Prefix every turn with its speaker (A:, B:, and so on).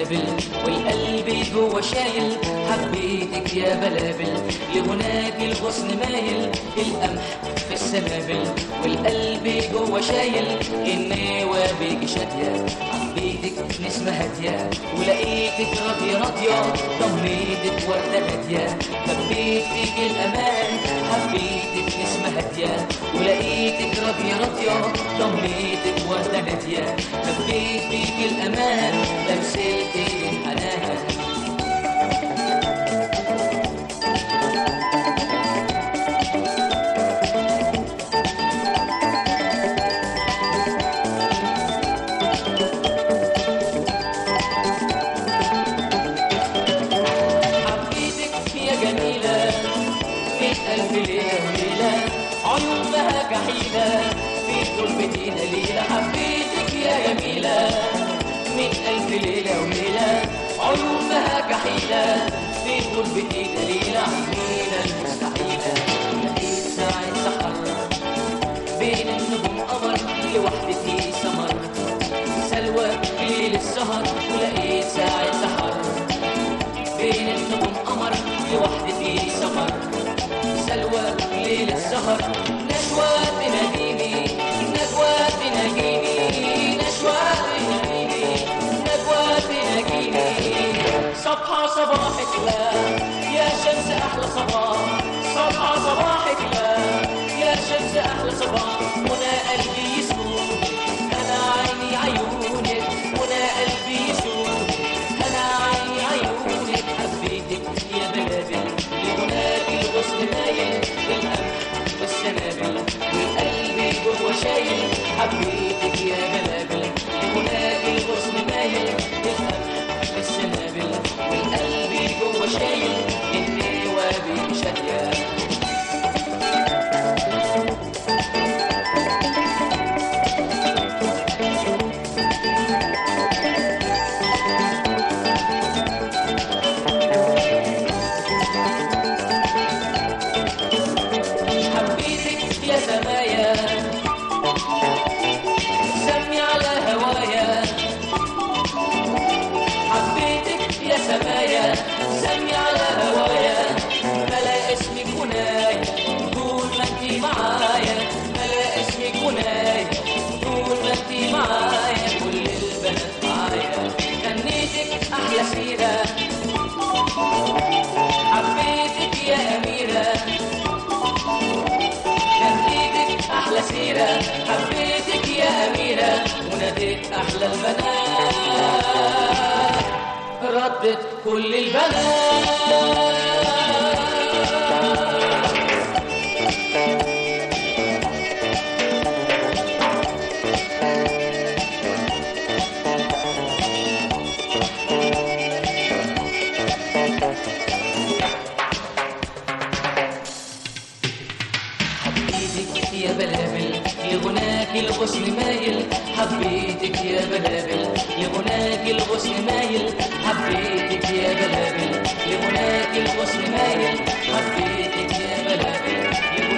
A: بلابل والقلب جوا شايل حبيتك يا بلابل لهناك الغصن مايل القمح في السنابل والقلب جوا شايل النوى بيجي شادية حبيتك نسمة هادية ولقيتك راضية ضميتك وردة هادية خبيت فيك الأمان حبيتك نسمة هادية ولقيتك راضية ضميتك وردة هادية خبيت فيك الأمان لمسيت الحنان عيونها كحيلة في قلبتي دليلة حبيتك يا جميلة 100,000 ليلة وليلة عيونها كحيلة في قلبتي دليلة عميلة المستحيلة لقيت ساعة سحر بين النجوم قمر لوحدتي سمر سلوى في ليل السهر ولقيت ساعة سحر بين النجوم قمر لوحدتي سمر سلوى ليل السهر نشوى تناديني نجوى تناجيني نشوى تناديني نجوى تناجيني صبحة صباحك لا يا شمس أحلى صباح صبحة صباحك لا يا شمس أحلى صباح منى قلبي يسود أنا عيني عيونك منى قلبي يسود أنا عيني عيونك حبيتك يا بلابل لهناك الغصن مايل القمح والسنابل والقلب جوا شايل حبيتك يا بلابل لهناك الغصن مايل القمح والسنابل والقلب جوا شايل النوى بيجي شادية سمايا سمي على هوايا ملا اسمك منايا طول ما انتي معايا ملا اسمك منايا طول ما انتي معايا كل البنات معايا غنيتك احلى سيرة حبيتك يا اميرة غنيتك احلى سيرة حبيتك يا اميرة وناديت احلى البنات ردت كل البنات حبيتك يا بلابل لغناك الغصن مايل حبيتك يا بلابل لغناك الغصن مايل حبيتك يا بلابل لغناك الغصن مايل حبيتك يا بلابل